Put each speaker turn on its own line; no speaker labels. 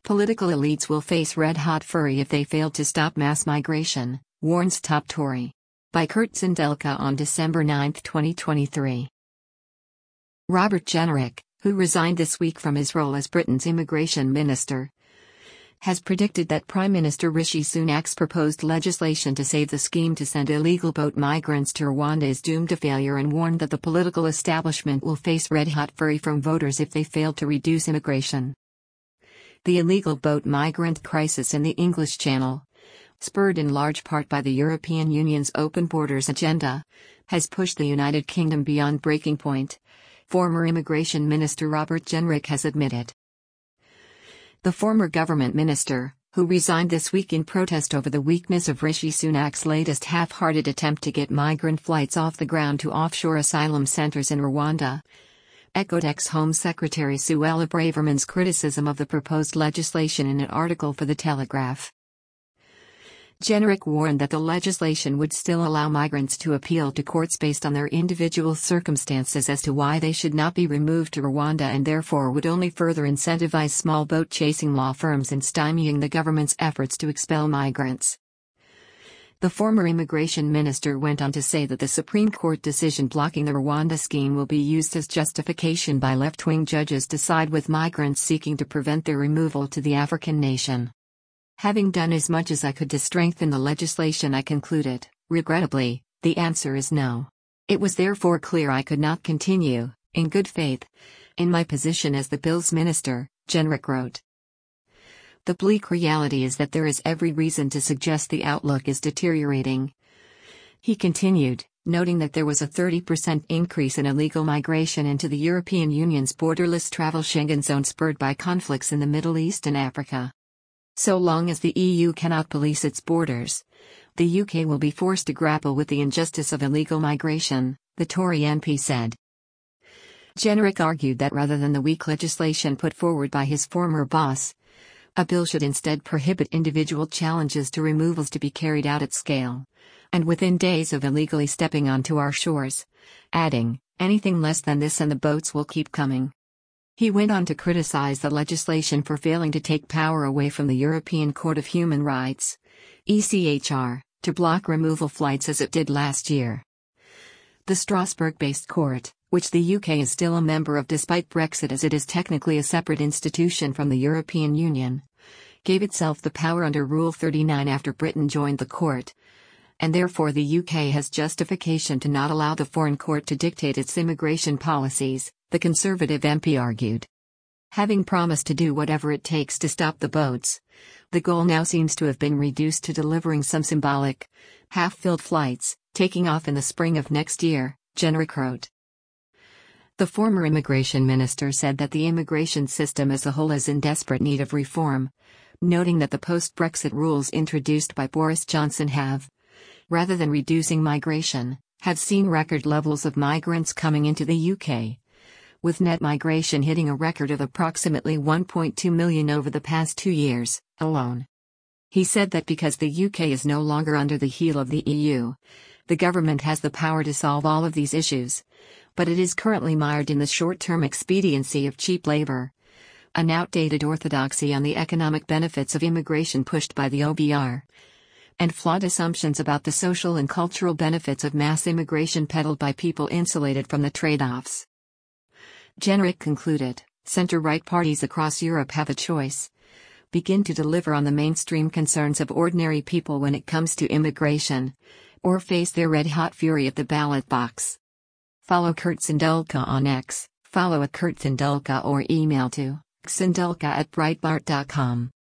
Political elites will face red-hot fury if they fail to stop mass migration, warns top Tory. By Kurt Sindelka on December 9, 2023. Robert Jenrick, who resigned this week from his role as Britain's immigration minister, has predicted that Prime Minister Rishi Sunak's proposed legislation to save the scheme to send illegal boat migrants to Rwanda is doomed to failure and warned that the political establishment will face red-hot fury from voters if they fail to reduce immigration. The illegal boat migrant crisis in the English Channel, spurred in large part by the European Union's open borders agenda, has pushed the United Kingdom beyond breaking point, former Immigration Minister Robert Jenrick has admitted. The former government minister, who resigned this week in protest over the weakness of Rishi Sunak's latest half-hearted attempt to get migrant flights off the ground to offshore asylum centers in Rwanda, echoed ex-Home Secretary Suella Braverman's criticism of the proposed legislation in an article for The Telegraph. Jenrick warned that the legislation would still allow migrants to appeal to courts based on their individual circumstances as to why they should not be removed to Rwanda and therefore would only further incentivize small boat-chasing law firms in stymieing the government's efforts to expel migrants. The former immigration minister went on to say that the Supreme Court decision blocking the Rwanda scheme will be used as justification by left-wing judges to side with migrants seeking to prevent their removal to the African nation. Having done as much as I could to strengthen the legislation, I concluded, regrettably, the answer is no. It was therefore clear I could not continue, in good faith, in my position as the bill's minister, Jenrick wrote. The bleak reality is that there is every reason to suggest the outlook is deteriorating. He continued, noting that there was a 30% increase in illegal migration into the European Union's borderless travel Schengen zone spurred by conflicts in the Middle East and Africa. So long as the EU cannot police its borders, the UK will be forced to grapple with the injustice of illegal migration, the Tory MP said. Jenrick argued that rather than the weak legislation put forward by his former boss, a bill should instead prohibit individual challenges to removals to be carried out at scale, and within days of illegally stepping onto our shores, adding, anything less than this and the boats will keep coming. He went on to criticize the legislation for failing to take power away from the European Court of Human Rights, ECHR, to block removal flights as it did last year. The Strasbourg-based court, which the UK is still a member of despite Brexit as it is technically a separate institution from the European Union, gave itself the power under Rule 39 after Britain joined the court, and therefore the UK has justification to not allow the foreign court to dictate its immigration policies, the Conservative MP argued. Having promised to do whatever it takes to stop the boats, the goal now seems to have been reduced to delivering some symbolic, half-filled flights, taking off in the spring of next year, Jenrick wrote. The former immigration minister said that the immigration system as a whole is in desperate need of reform, noting that the post-Brexit rules introduced by Boris Johnson have, rather than reducing migration, have seen record levels of migrants coming into the UK, with net migration hitting a record of approximately 1.2 million over the past 2 years, alone. He said that because the UK is no longer under the heel of the EU, the government has the power to solve all of these issues, but it is currently mired in the short-term expediency of cheap labor, an outdated orthodoxy on the economic benefits of immigration pushed by the OBR, and flawed assumptions about the social and cultural benefits of mass immigration peddled by people insulated from the trade-offs. Jenrick concluded, center-right parties across Europe have a choice: begin to deliver on the mainstream concerns of ordinary people when it comes to immigration, or face their red-hot fury at the ballot box. Follow Kurt Sindelka on X, follow @KurtSindelka or email to sindelka@breitbart.com.